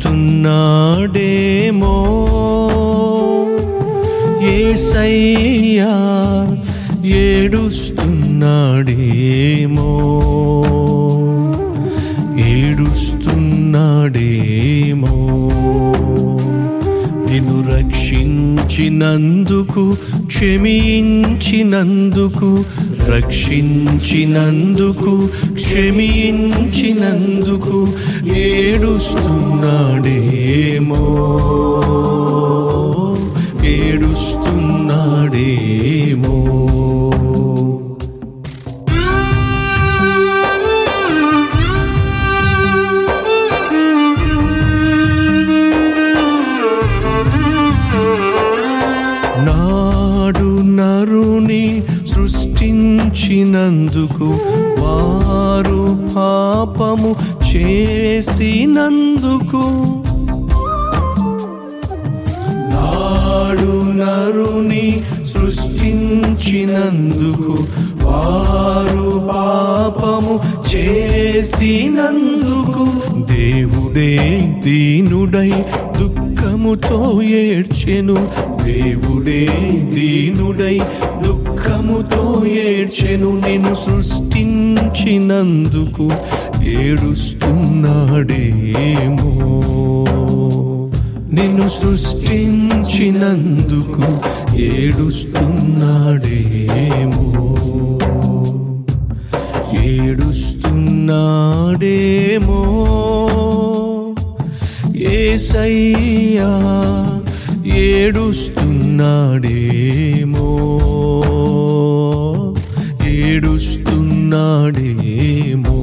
ఏడుస్తున్నాడేమో యేసయ్యా, ఏడుస్తున్నాడేమో, ఏడుస్తున్నాడేమో. నిన్ను రక్షించినందుకు, క్షమించినందుకు, రక్షించినందుకు, క్షమించినందుకు ఏడుస్తున్నాడేమో, ఏడుస్తున్నాడేమో. నాడు నరుని సృష్టించినందుకు, వారు పాపము చేసినందుకు, నాడు నరుని సృష్టించినందుకు, వారు పాపము చేసినందుకు, దేవుడే దీనుడై దుఃఖముతో ఏడ్చెను, దేవుడే దీనుడై దుఃఖముతో ఏడ్చెను. నిన్ను సృష్టించినందుకు ఏడుస్తున్నాడేమో, నిన్ను సృష్టించినందుకు ఏడుస్తున్నాడేమో, ఏడుస్తున్నాడేమో. యేసయ్యా, ఏడుస్తున్నాడేమో, ఏడుస్తున్నాడేమో.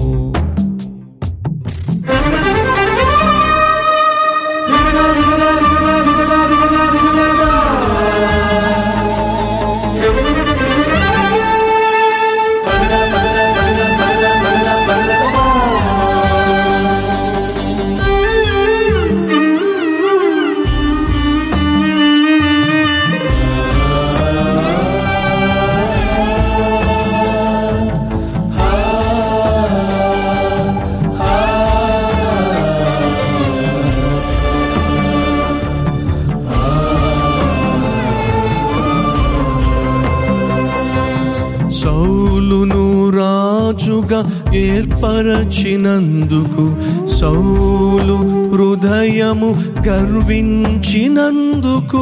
సౌలును రాజుగా ఏర్పరచినందుకు, సౌలు హృదయము గర్వించినందుకు,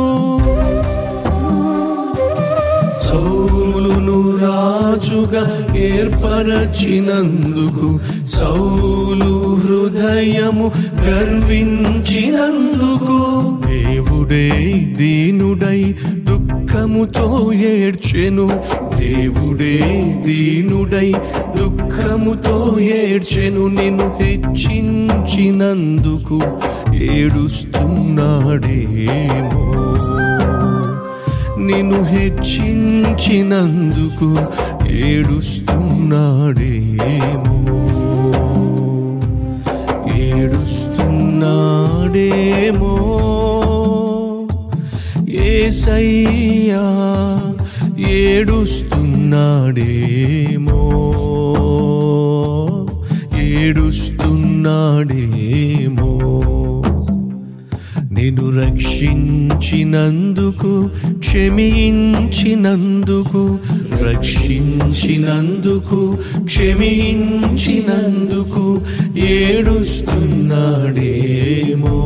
సౌలును రాజుగా ఏర్పరచినందుకు, సౌలు హృదయము గర్వించినందుకు, దేవుడే దీనుడై దుఃఖముతో ఏడ్చెను, దేవుడే దీనుడై దుఃఖముతో ఏడ్చెను. నిన్ను హెచ్చించినందుకు ఏడుస్తున్నాడేమో, నిన్ను హెచ్చించినందుకు ఏడుస్తున్నాడేమో, ఏడుస్తున్నాడేమో. యేసయ్యా, ఏడుస్తున్నాడేమో, ఏడుస్తున్నాడేమో. నిన్ను రక్షించినందుకు, క్షమించినందుకు, రక్షించినందుకు, క్షమించినందుకు ఏడుస్తున్నాడేమో,